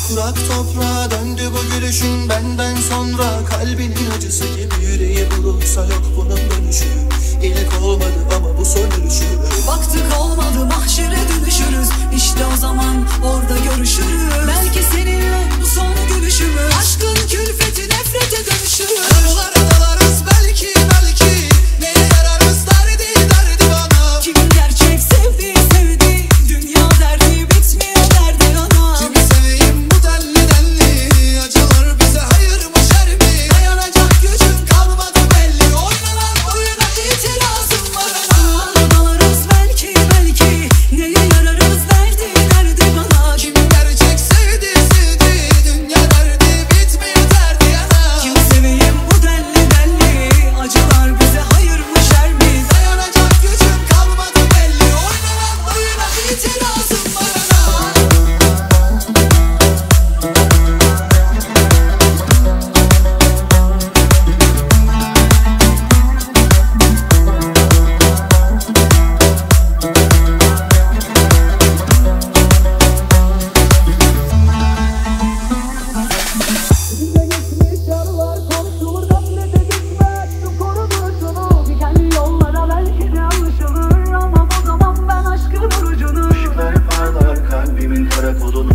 Kurak toprağa döndü bu gülüşün benden sonra. Kalbinin acısı gibi yüreği bulursa yok bunun dönüşü. İlk olmadı ama bu son dönüşü. Baktık olmadı mahşere dönüşürüz. İşte o zaman orada görüşürüz. Belki seninle bu son gülüşümüz. Aşkın külfeti nefrete dönüşür. Aralara dalarız belki belki. Neye yararız derdi derdi bana. Kimin gerçek sevdiği sevdiği. Dünya derdi bitmiyor derdi ana. Kimi seveyim bu denli denli. Acılar bize hayır mı şer mi? Dayanacak gücüm kalmadı belli. Oynanan oyuna itirazım var ana. Dalarız belki belki. Neye yararız derdi derdi bana. Kimin gerçek sevdi sevdi. Dünya derdi bitmiyor derdi ana. Kimi seveyim bu denli denli. Acılar bize hayır mı şer mi? Dayanacak gücüm kalmadı belli. Oynanan oyuna itirazım var ana. Bize geçmiş yarılar konuşulur gaflete gitme. Şu koru duruşunu. Dikenli yollara belki de alışılır. Ama o zaman ben aşkın orucunu. Işıkları parlar kalbimin kara kodunu.